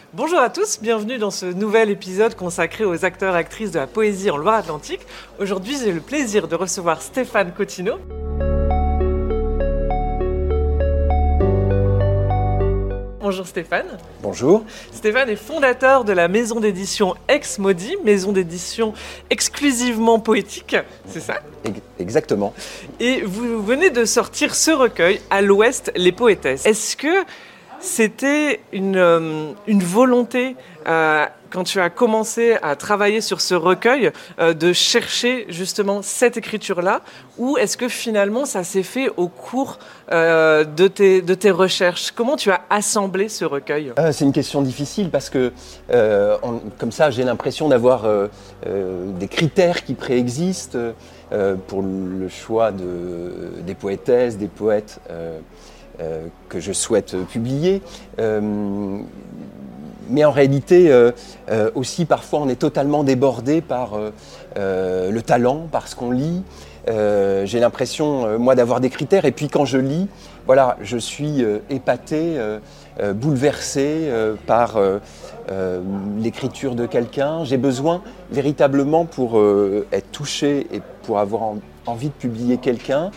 Bonjour à tous, bienvenue dans ce nouvel épisode consacré aux acteurs et actrices de la poésie en Loire-Atlantique. Aujourd'hui, j'ai le plaisir de recevoir Stéphane Cottineau. Bonjour Stéphane. Bonjour. Stéphane est fondateur de la maison d'édition Ex Maudit, maison d'édition exclusivement poétique, c'est ça ? Exactement. Et vous venez de sortir ce recueil, À l'Ouest, les poétesses. Est-ce que c'était une volonté, quand tu as commencé à travailler sur ce recueil, de chercher justement cette écriture-là, ou est-ce que finalement ça s'est fait au cours de tes recherches ? Comment tu as assemblé ce recueil ? C'est une question difficile parce que, comme ça, j'ai l'impression d'avoir des critères qui préexistent pour le choix des poétesses, des poètes que je souhaite publier. Mais en réalité, aussi parfois on est totalement débordé par le talent, par ce qu'on lit. J'ai l'impression, moi, d'avoir des critères. Et puis quand je lis, voilà, je suis épaté, bouleversé par l'écriture de quelqu'un. J'ai besoin véritablement, pour être touché et pour avoir envie de publier quelqu'un,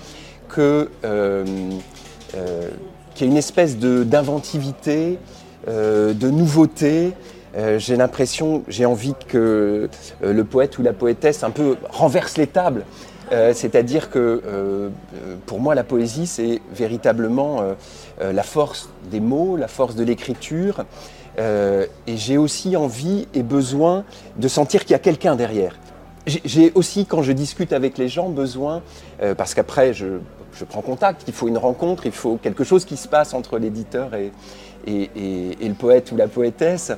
qu'il y ait une espèce d'inventivité, de nouveauté. J'ai l'impression, j'ai envie que le poète ou la poétesse un peu renverse les tables. C'est-à-dire que pour moi, la poésie, c'est véritablement la force des mots, la force de l'écriture. Et j'ai aussi envie et besoin de sentir qu'il y a quelqu'un derrière. J'ai aussi, quand je discute avec les gens, besoin, parce qu'après je prends contact, il faut une rencontre, il faut quelque chose qui se passe entre l'éditeur et le poète ou la poétesse.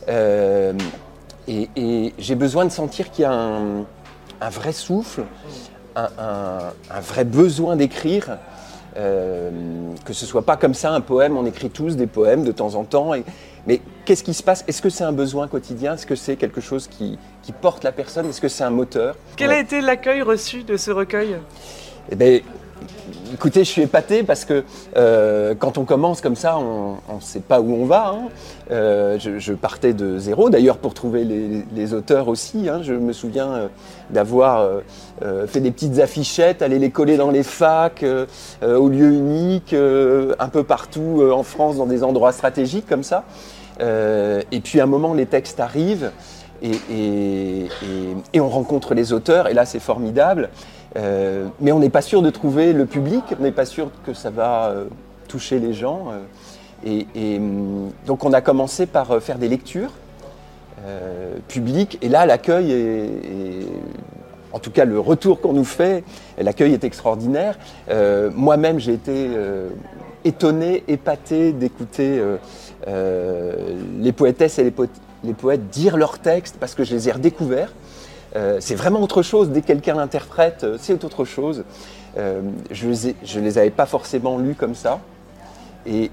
Et j'ai besoin de sentir qu'il y a un vrai souffle, un vrai besoin d'écrire, que ce soit pas comme ça un poème, on écrit tous des poèmes de temps en temps. Mais qu'est-ce qui se passe ? Est-ce que c'est un besoin quotidien ? Est-ce que c'est quelque chose qui porte la personne ? Est-ce que c'est un moteur ? Quel a été l'accueil reçu de ce recueil ? Eh bien, écoutez, je suis épaté parce que quand on commence comme ça, on ne sait pas où on va. Je partais de zéro, d'ailleurs pour trouver les auteurs aussi. Je me souviens d'avoir fait des petites affichettes, aller les coller dans les facs, au lieu unique, un peu partout en France, dans des endroits stratégiques comme ça. Et puis à un moment, les textes arrivent et on rencontre les auteurs, et là c'est formidable. Mais on n'est pas sûr de trouver le public, on n'est pas sûr que ça va toucher les gens. Donc on a commencé par faire des lectures publiques, et là l'accueil en tout cas le retour qu'on nous fait, l'accueil est extraordinaire. Moi-même j'ai été étonné, épaté d'écouter les poétesses et les poètes dire leurs textes, parce que je les ai redécouverts. C'est vraiment autre chose. Dès que quelqu'un l'interprète, c'est autre chose. Je les avais pas forcément lus comme ça. Et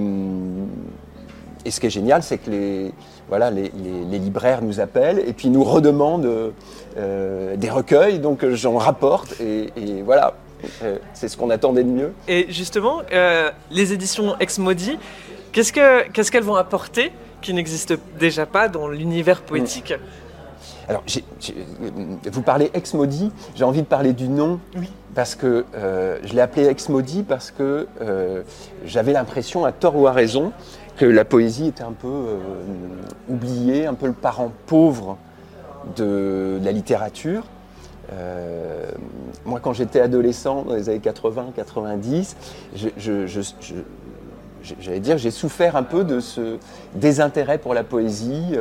ce qui est génial, c'est que les libraires nous appellent et puis nous redemandent des recueils. Donc j'en rapporte et voilà, c'est ce qu'on attendait de mieux. Et justement, les éditions Ex Maudit, qu'est-ce qu'elles vont apporter qui n'existe déjà pas dans l'univers poétique ? Alors, vous parlez Ex Maudit, j'ai envie de parler du nom, oui. Parce que je l'ai appelé Ex Maudit parce que j'avais l'impression, à tort ou à raison, que la poésie était un peu oubliée, un peu le parent pauvre de la littérature. Moi, quand j'étais adolescent, dans les années 80-90, j'allais dire, j'ai souffert un peu de ce désintérêt pour la poésie.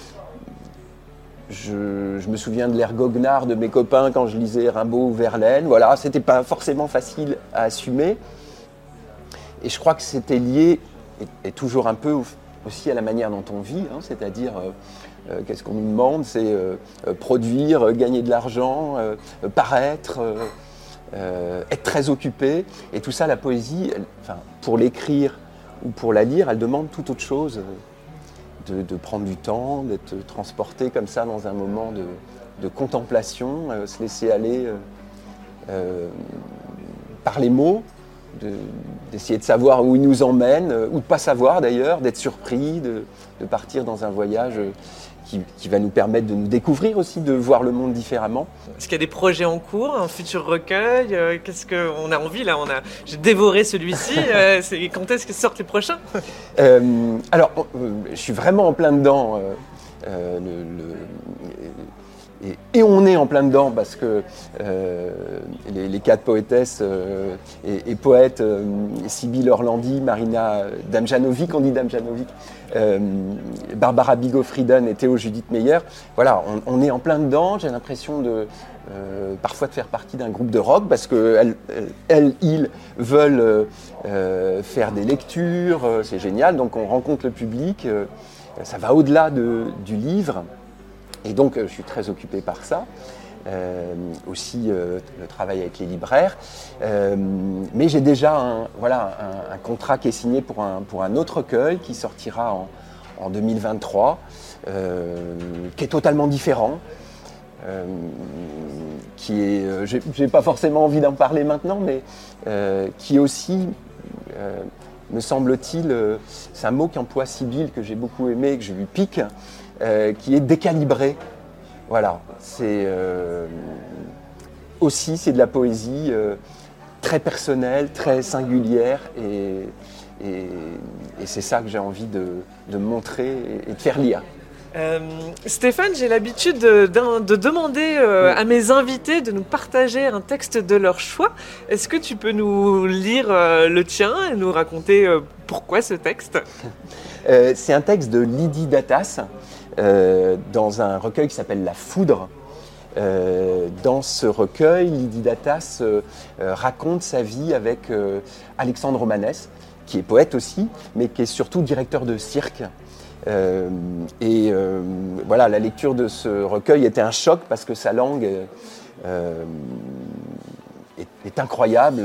Je me souviens de l'air goguenard de mes copains quand je lisais Rimbaud ou Verlaine. Voilà, c'était pas forcément facile à assumer. Et je crois que c'était lié, et toujours un peu aussi à la manière dont on vit, c'est-à-dire qu'est-ce qu'on nous demande, c'est produire, gagner de l'argent, paraître, être très occupé. Et tout ça, la poésie, pour l'écrire ou pour la lire, elle demande tout autre chose. De prendre du temps, d'être transporté comme ça dans un moment de contemplation, se laisser aller par les mots, d'essayer de savoir où il nous emmène, ou de pas savoir d'ailleurs, d'être surpris, de partir dans un voyage qui va nous permettre de nous découvrir aussi, de voir le monde différemment. Est-ce qu'il y a des projets en cours, un futur recueil? Qu'est-ce qu'on a envie là? J'ai dévoré celui-ci. Quand est-ce que sortent les prochains? Alors, je suis vraiment en plein dedans. Et on est en plein dedans parce que les quatre poétesses et poètes, Sybille Orlandi, Marina Damjanovic, on dit Damjanovic, Barbara Biggo-Frieden et Théo Judith Meyer, voilà, on est en plein dedans. J'ai l'impression parfois de faire partie d'un groupe de rock parce qu'ils veulent faire des lectures, c'est génial, donc on rencontre le public, ça va au-delà du livre. Et donc, je suis très occupé par ça. Aussi, le travail avec les libraires. Mais j'ai déjà un contrat qui est signé pour un autre recueil qui sortira en 2023, qui est totalement différent. J'ai pas forcément envie d'en parler maintenant, mais qui est aussi, me semble-t-il, c'est un mot qu'emploie Sybille, que j'ai beaucoup aimé, que je lui pique, qui est décalibré. Voilà, c'est de la poésie très personnelle, très singulière, et c'est ça que j'ai envie de montrer et de faire lire. Stéphane, j'ai l'habitude de demander à mes invités de nous partager un texte de leur choix. Est-ce que tu peux nous lire le tien et nous raconter pourquoi ce texte? C'est un texte de Lydie Datas, dans un recueil qui s'appelle La Foudre. Dans ce recueil, Lydie Datas raconte sa vie avec Alexandre Romanès, qui est poète aussi, mais qui est surtout directeur de cirque. Voilà, la lecture de ce recueil était un choc parce que sa langue est incroyable.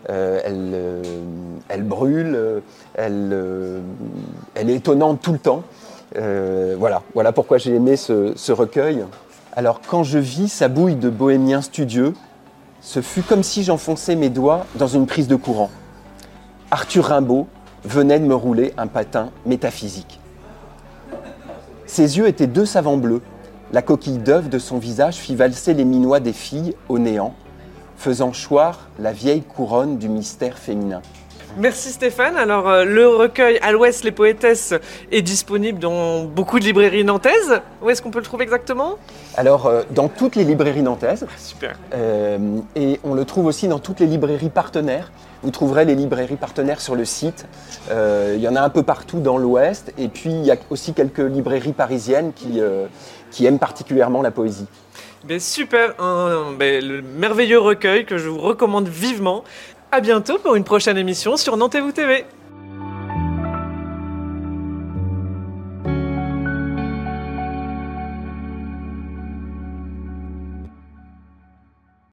Elle brûle, elle est étonnante tout le temps. Voilà pourquoi j'ai aimé ce recueil. Alors, quand je vis sa bouille de bohémien studieux, ce fut comme si j'enfonçais mes doigts dans une prise de courant. Arthur Rimbaud venait de me rouler un patin métaphysique. Ses yeux étaient deux savants bleus. La coquille d'œuf de son visage fit valser les minois des filles au néant, faisant choir la vieille couronne du mystère féminin. Merci Stéphane. Alors le recueil À l'Ouest les poétesses est disponible dans beaucoup de librairies nantaises. Où est-ce qu'on peut le trouver exactement? Alors dans toutes les librairies nantaises. Super. Et on le trouve aussi dans toutes les librairies partenaires. Vous trouverez les librairies partenaires sur le site. Il y en a un peu partout dans l'Ouest. Et puis il y a aussi quelques librairies parisiennes qui aiment particulièrement la poésie. Super, le merveilleux recueil que je vous recommande vivement. À bientôt pour une prochaine émission sur Nantez-vous TV.